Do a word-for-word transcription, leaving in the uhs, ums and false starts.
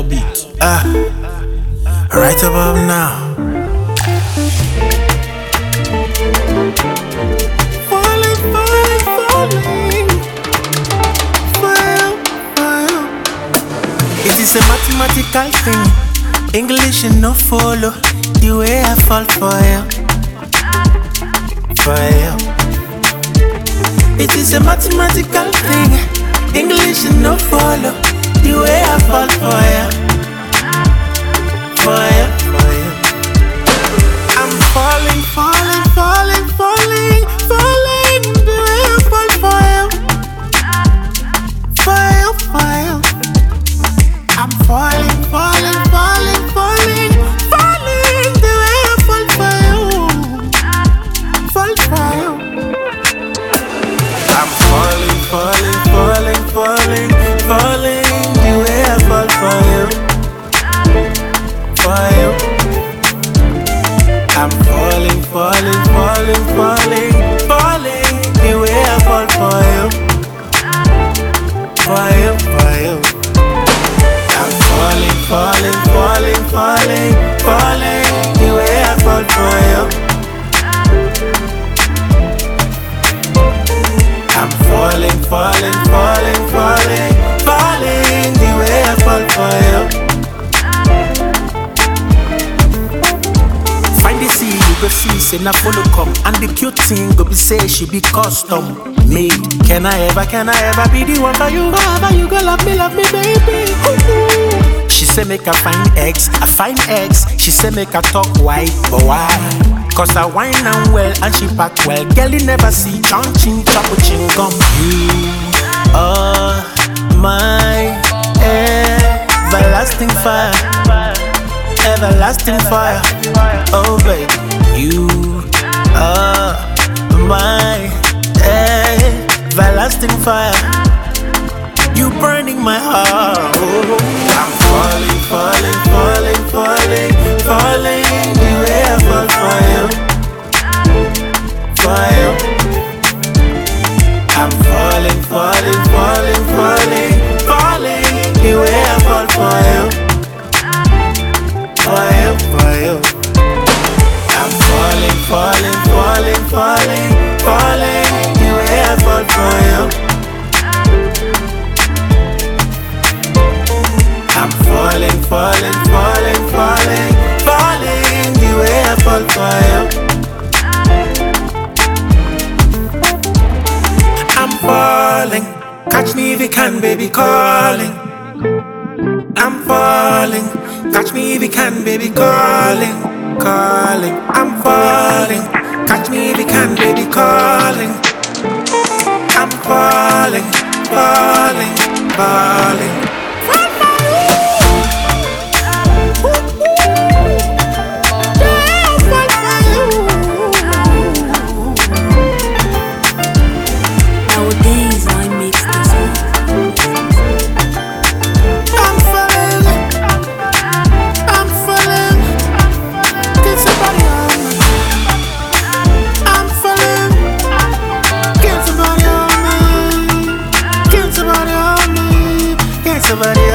beat. Ah, right above now. Falling, falling, falling. Fall, fall. It is a mathematical thing. English and no follow. The way I fall for you, for you. It is a mathematical thing. English and no follow. The way I fall for you, for you, for you. I'm falling, falling, falling, falling, falling. The way I fall for you, for you, for you. I'm falling, falling, falling, falling, falling. The way I fall for you, fall for you. I'm falling, falling, falling, falling, falling. The way I fall for you, for you. I'm falling, falling, falling, falling, falling. The way I fall for you, for you, for you. I'm falling, falling, falling, falling, falling. The way I fall for you. I'm falling, falling, falling, falling, falling. The way I fall for you. Find the sea, you go see, say na follow come. And the cute thing go be say she be custom made. Can I ever, can I ever be the one for you? Ever you go love me, love me, baby. Ooh. She say make her find eggs, I find eggs. She say make her talk white, but why? Cause I wine and well and she pack well. Girl you never see chunching, choco ching gum. You are my everlasting fire, everlasting fire. Oh baby, you are my everlasting fire. You burning my heart. Oh, I'm falling, falling, falling, falling, falling. The way I fall for you, for you. I'm falling, falling, falling, falling, falling. The way I fall for you, for you, for you. I'm falling, falling, falling, falling, falling. The way I fall for you. I'm falling, falling, falling, falling, falling. The way I fall for you. I'm falling. Catch me if you can, baby, calling. I'm falling. Catch me if you can, baby, calling, calling. I'm falling. Catch me if you can, baby, calling. I'm falling, falling, falling. Somebody